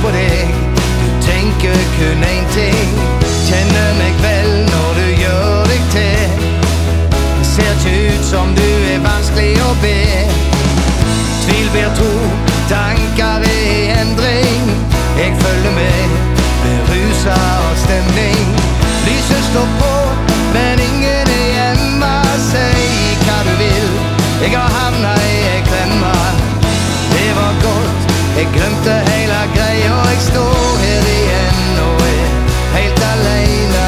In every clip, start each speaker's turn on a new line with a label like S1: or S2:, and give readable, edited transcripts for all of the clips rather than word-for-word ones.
S1: på deg. Du tenker kun en ting. Kjenner meg vel når du gjør deg til. Ser ikke ut som du vanskelig å be. Tvil blir tro, tanker endring. Jeg følger med, beruset av stemning. Lyset står på, men ingen hjemme. Si hva du vil, jeg har havnet i klemma. Det var godt, jeg glemte hele greia. Jeg står her igjen og helt alene.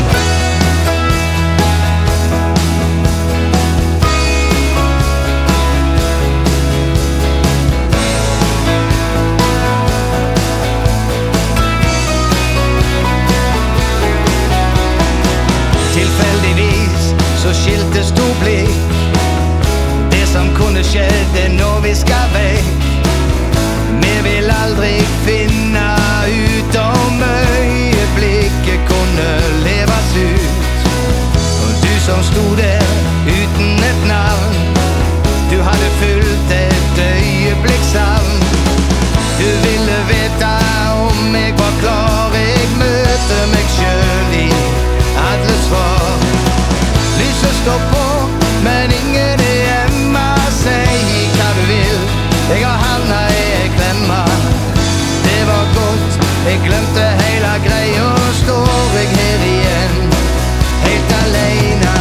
S1: Tilfeldigvis så skiltes to blikk. Det som kunne skjedd når vi skal vekk. Vi vil aldri finne ut om øyeblikket kunne leves ut. Og du som sto der uten et navn, du hadde fulgt et øyeblikk savn. Du ville vite om jeg var klar. Jeg møter meg selv i alle svar. Lyset står på, men ingen hjemme. Si hva du vil, jeg har havnet i klemma. Det var godt, jeg glemte hele greia. Står jeg her igjen, helt alene.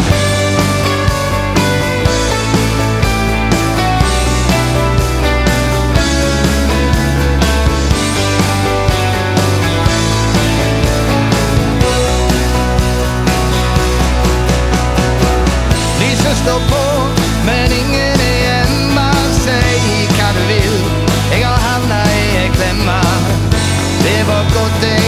S1: Lyset står på, men ingen hjemme. Si hva du vil, jeg har havnet i klemma. Det var godt, jeg